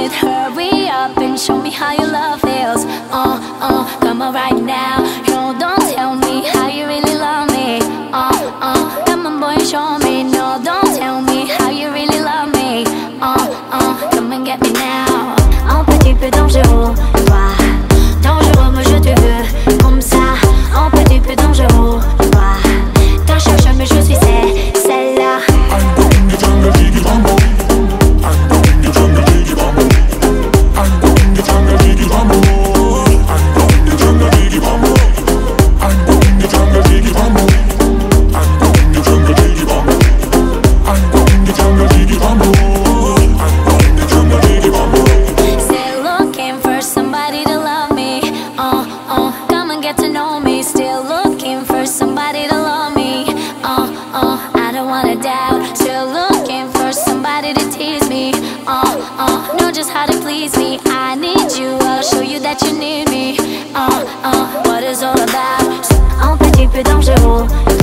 it. Hurry up and show me how your love feels. Come on right now. No, don't tell me how you really love me. Come on boy, show me. No, don't tell me how you really love me. Come and get me now. Un petit peu dangereux, toi. Dangereux, moi je te veux comme ça. Un petit peu dangereux, toi. T'en cherches mais je suis celle-là. I'm going to jungle, jiggy bambo. I'm going to jungle, jiggy bambo. I'm going to jungle, jiggy bambo. I'm going to jungle, jiggy bambo. I'm going to jungle, jiggy bambo. I'm going to jungle, jiggy bambo. I'm going to jungle, jiggy bambo. I'm going to jungle, jiggy bambo. Still looking for somebody to love me. Come and get to know me. Still looking for somebody to love me. I don't wanna doubt. Still looking for somebody to tease me. Know just how to please me. I need you, I'll show you that you need me. What it's all about. Un petit peu dangereux.